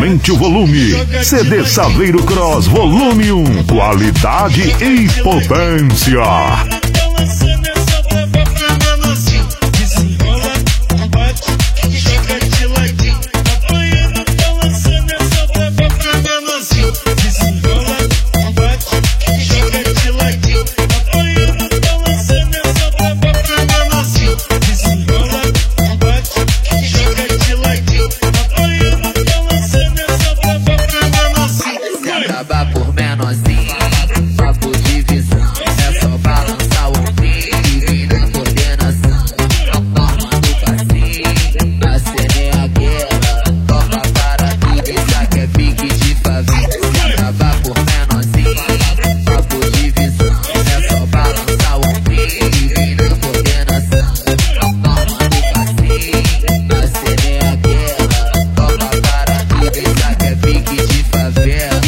Aumente o volume. CD Saveiro Cross Volume 1. Qualidade e potência. Por menorzinho, papo de visão, é só balançar o ombrinho e vir na coordenação. Toma do passinho, a cena é aquela, toca para tudo, isso aqui é pique de favela. Se acabar por menorzinho, papo de visão, é só balançar o ombrinho e vir na coordenação. Toma do passinho, a cena é aquela, toca para tudo, isso aqui é pique de favela.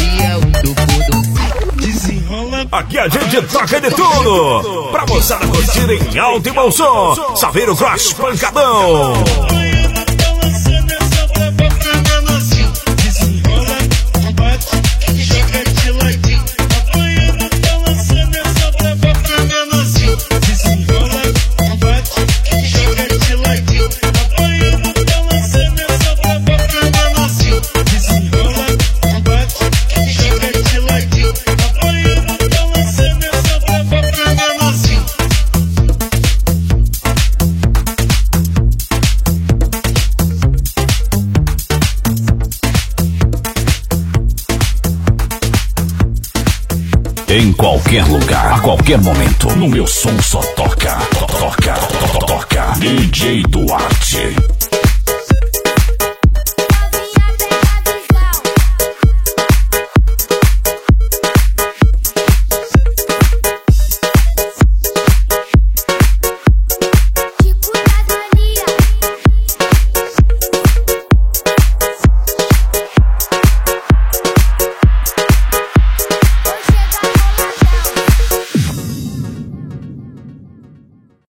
Aqui a gente toca de tudo, pra moçada curtir em alto e bom som. Saveiro Cross Pancadão. Em qualquer lugar, a qualquer momento, no meu som só toca DJ Duarte.